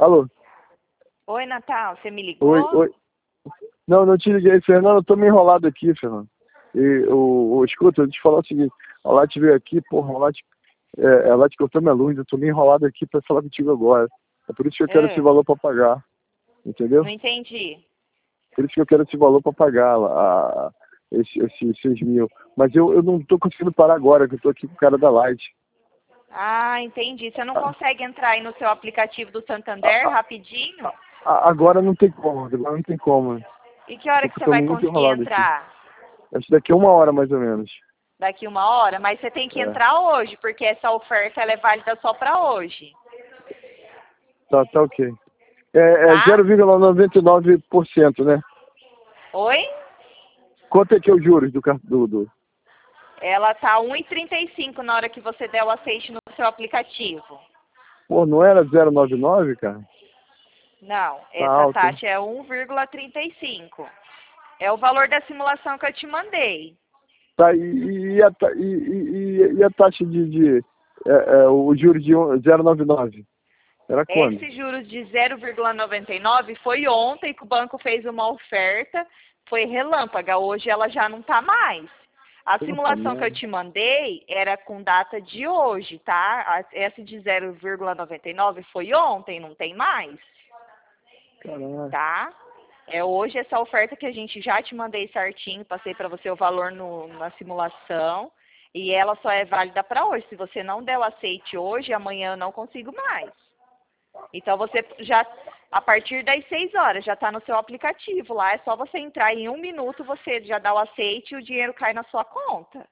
Alô? Oi, Natal, você me ligou? Oi. Não, não te liguei, Fernando, eu tô meio enrolado aqui, Fernando. Escuta, eu te falar o seguinte, a Light veio aqui, porra, a Light cortou minha luz, eu tô meio enrolado aqui pra falar contigo agora. É por isso que eu quero esse valor pra pagar, entendeu? Não entendi. Por isso que eu quero esse valor pra pagar esses 6 mil. Mas eu não tô conseguindo parar agora, que eu tô aqui com o cara da Light. Ah, entendi. Você não consegue entrar aí no seu aplicativo do Santander rapidinho? Agora não tem como, agora não tem como. E que hora que você Tô vai muito conseguir enrolado aqui. entrar? Acho que daqui a 1 hora, mais ou menos. Daqui 1 hora? Mas você tem que entrar hoje, porque essa oferta ela é válida só para hoje. Tá ok. É Tá? 0,99%, né? Oi? Quanto é que é os juros do... Ela tá 1,35 na hora que você der o aceite no seu aplicativo. Pô, não era 0,99, cara? Não, Tá essa alto, hein? taxa é 1,35. É o valor da simulação que eu te mandei. Tá, e a taxa o juros de 0,99? Era quando? Esse juros de 0,99 foi ontem que o banco fez uma oferta, foi relâmpaga, hoje ela já não está mais. A Puta simulação que eu merda. te mandei era com data de hoje, tá? Essa de 0,99 foi ontem, não tem mais, Caralho. tá? É hoje essa oferta que a gente já te mandei certinho, passei para você o valor na simulação, e ela só é válida para hoje. Se você não der o aceite hoje, amanhã eu não consigo mais. Então você já, a partir das 6 horas, já está no seu aplicativo lá, é só você entrar em 1 minuto, você já dá o aceite e o dinheiro cai na sua conta,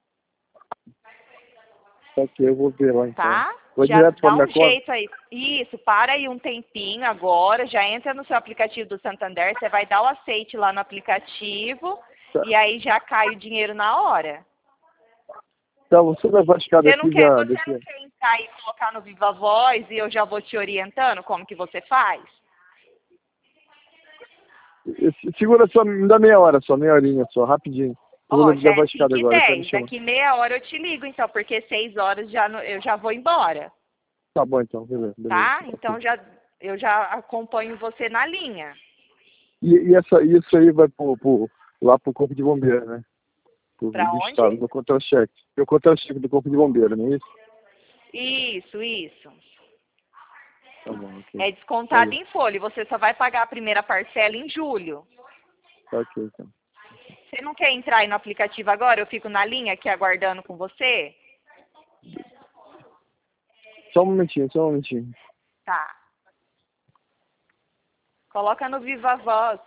Tá ok, eu vou ver lá então. tá? Vou Já direto pra dá minha um conta? jeito aí. Isso, para aí um tempinho agora, já entra no seu aplicativo do Santander, você vai dar o aceite lá no aplicativo Tá, e aí já cai o dinheiro na hora. tá, você levar a escada Você aqui já... você não quer entrar e colocar no Viva Voz e eu já vou te orientando como que você faz? Segura só, me dá meia hora só, meia horinha só, rapidinho. Eu vou Ó, já levar é a escada 5 e agora, eu quero 10 chamar. Daqui meia hora eu te ligo, então, porque 6 horas eu já vou embora, Tá bom então, beleza. tá? Ok. Então eu já acompanho você na linha. Isso aí vai lá pro Corpo de Bombeiro, né? Pra Do onde? Estado, no contra-cheque. Eu contra-cheque do Corpo de Bombeiro, não é isso? Isso. Tá bom, ok. É descontado Valeu. em folha. E você só vai pagar a primeira parcela em julho. Tá ok, então. Você não quer entrar aí no aplicativo agora? Eu fico na linha aqui aguardando com você? Só um momentinho. Tá. Coloca no Viva Voz.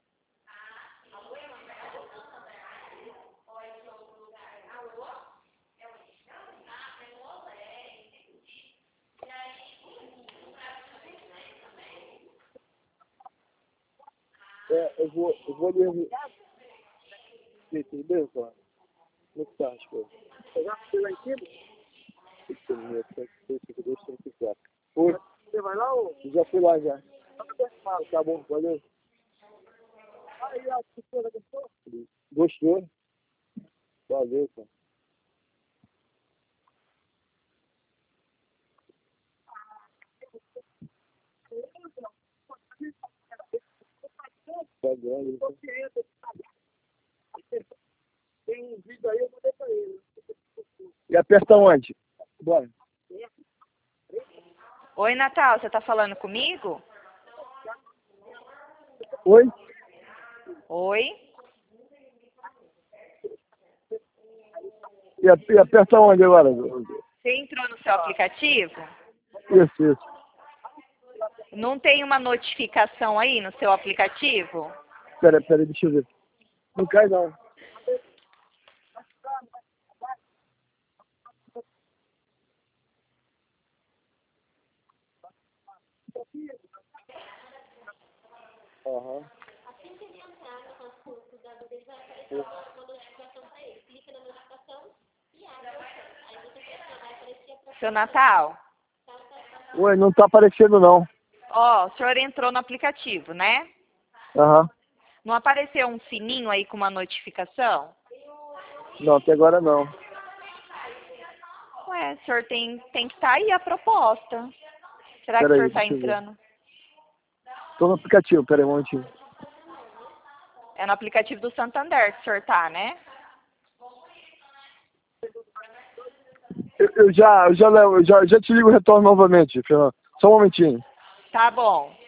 Eu vou ler. Tudo bem, cara? Como é que tá as coisas? Eu já fui lá em cima? Foi. Você vai lá ou? Já fui lá já. Tá bom, valeu. Aí, a pessoa gostou? Gostou? Valeu, cara. Tá grande. Tem um vídeo aí, eu mandei pra ele. E aperta onde? Bora. Oi, Natal, você tá falando comigo? Oi? Oi? E aperta onde agora? Você entrou no seu aplicativo? Isso. Não tem uma notificação aí no seu aplicativo? Pera, deixa eu ver. Não cai não. Aham. Seu Natal? Oi, não tá aparecendo não. Ó, o senhor entrou no aplicativo, né? Aham. Não apareceu um sininho aí com uma notificação? Não, até agora não. Ué, o senhor tem que estar aí a proposta. Será que o Pera senhor aí, está deixa eu ver. entrando? Tô no aplicativo, pera aí um momentinho. É no aplicativo do Santander que o senhor tá, né? Eu já te ligo o retorno novamente, Fernando. Só um momentinho. Tá bom.